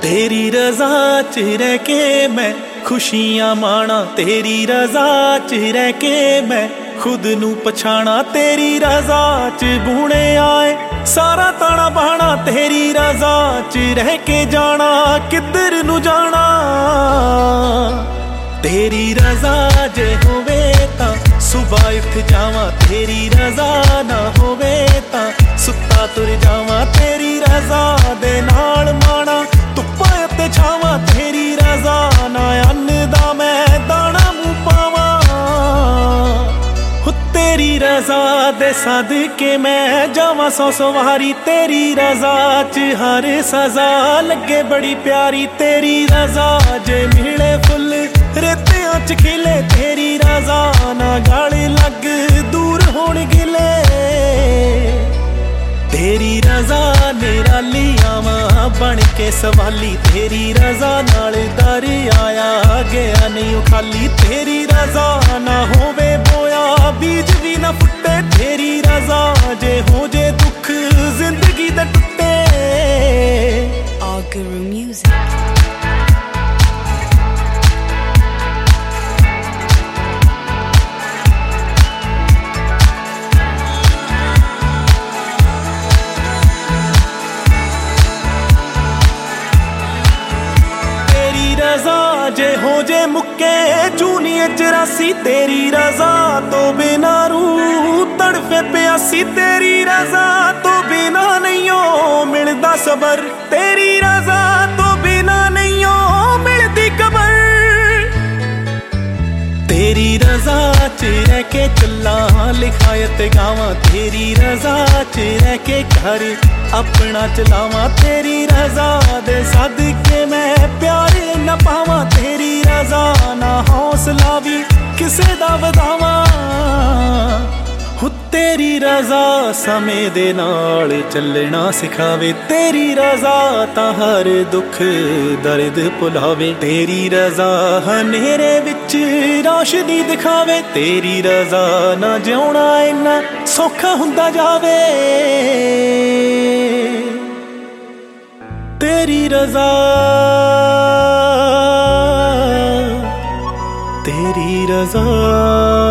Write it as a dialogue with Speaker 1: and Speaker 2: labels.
Speaker 1: तेरी रजा च रह के मैं खुशियां माणा, तेरी रजा च रह के मैं खुद नू पछाणा। तेरी रजा च बूणे आए सारा ताना बहाना, तेरी रजा च रह के जाना किधर नू जाना। तेरी रजा जे होवे तां सुबह उठ जावां, तेरी रजा ना होवे तां सुत्ता तुर जावां। तेरी रजा दे नाल माणा धुप्पां ते छावां, तेरी रजा ना अन्न दा मैं दाना मूंह पावां। तेरी रजा दे सदके मैं जावां सौ सवारी, तेरी रजा च हर सजा लगे बड़ी प्यारी। तेरी रजा जे मिले फुल रेतियां च खिले, तेरी रजा ना गल लग दूर होण गिले। तेरी रजा निराली आवां बन के सवाली, तेरी रजा नाल दर आया गया नहीं खाली। तेरी रजा ना होवे बोया बीज भी ना फुटे, तेरी रजा जे हो जे दुख जिंदगी दे टुटे।
Speaker 2: Guru Music।
Speaker 1: रजा जे हो जे मुक्के जूनिए 84, तेरी रजा तो बिना रूह तड़फे प्यासी। तेरी रजा तो बिना नहीं हो मिलदा सबर, तेरी रजा तो बिना नहीं हो मिलदी कबर। तेरी रजा च रह के चला लिखायत गावां, तेरी रजा च रह के घर अपना चलावां। तेरी रजा दे सदके मैं प्यार न पावां, तेरी रजा ना हौसला भी किसे दा वधावां। तेरी रजा समय दे नाल चलना सिखावे, तेरी रजा तां हर दुख दर्द भुलावे। तेरी रजा हनेरे विच रोशनी दिखावे, तेरी रजा ना जिउणा इन्ना सौखा हुंदा जावे। तेरी रजा, तेरी रजा।